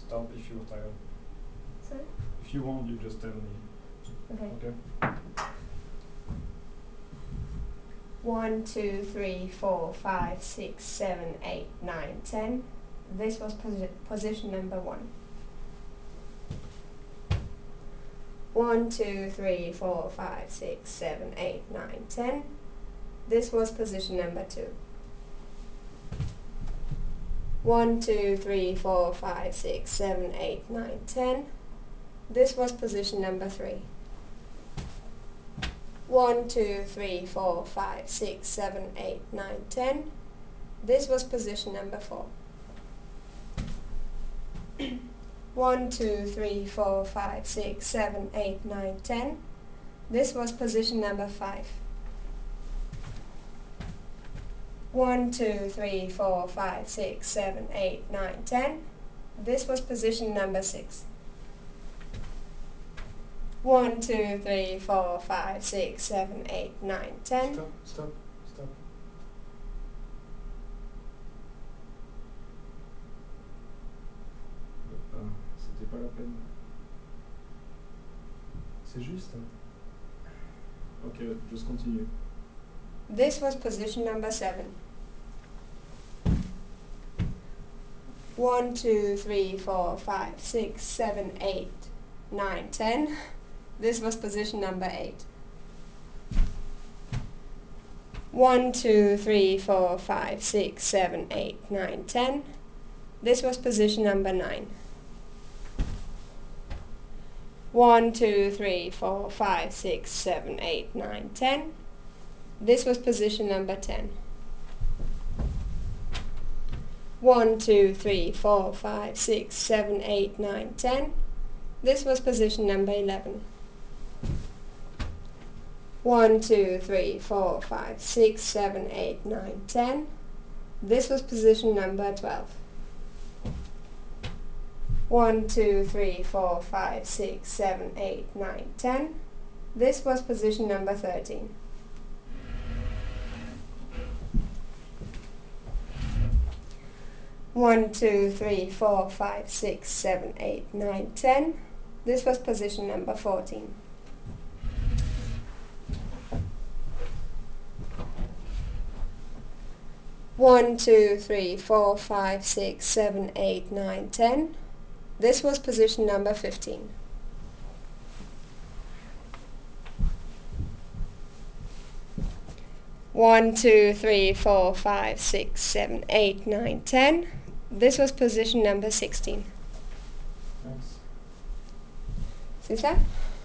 stop if you're tired. Sorry? If you want, you just tell me. Okay. Okay? 1, 2, 3, 4, 5, 6, 7, 8, 9, 10. This was position number 1. 1, 2, 3, 4, 5, 6, 7, 8, 9, 10. This was position number 2. 1, 2, 3, 4, 5, 6, 7, 8, 9, 10. This was position number 3. 1, 2, 3, 4, 5, 6, 7, 8, 9, 10. This was position number 4. 1, 2, 3, 4, 5, 6, 7, 8, 9, 10. This was position number 5. 1, 2, 3, 4, 5, 6, 7, 8, 9, 10. This was position number 6. 1, 2, 3, 4, 5, 6, 7, 8, 9, 10. Stop. C'était pas la peine. C'est juste. Ok, just continue. This was position number 7. 1, 2, 3, 4, 5, 6, 7, 8, 9, 10. This was position number 8. 1, 2, 3, 4, 5, 6, 7, 8, 9, 10. This was position number 9. 1, 2, 3, 4, 5, 6, 7, 8, 9, 10. This was position number 10. 1, 2, 3, 4, 5, 6, 7, 8, 9, 10. This was position number 11. 1, 2, 3, 4, 5, 6, 7, 8, 9, 10. This was position number 12. 1, 2, 3, 4, 5, 6, 7, 8, 9, 10. This was position number 13. 1, 2, 3, 4, 5, 6, 7, 8, 9, 10. This was position number 14. 1, 2, 3, 4, 5, 6, 7, 8, 9, 10. This was position number 15. 1, 2, 3, 4, 5, 6, 7, 8, 9, 10. This was position number 16. Thanks. C'est ça?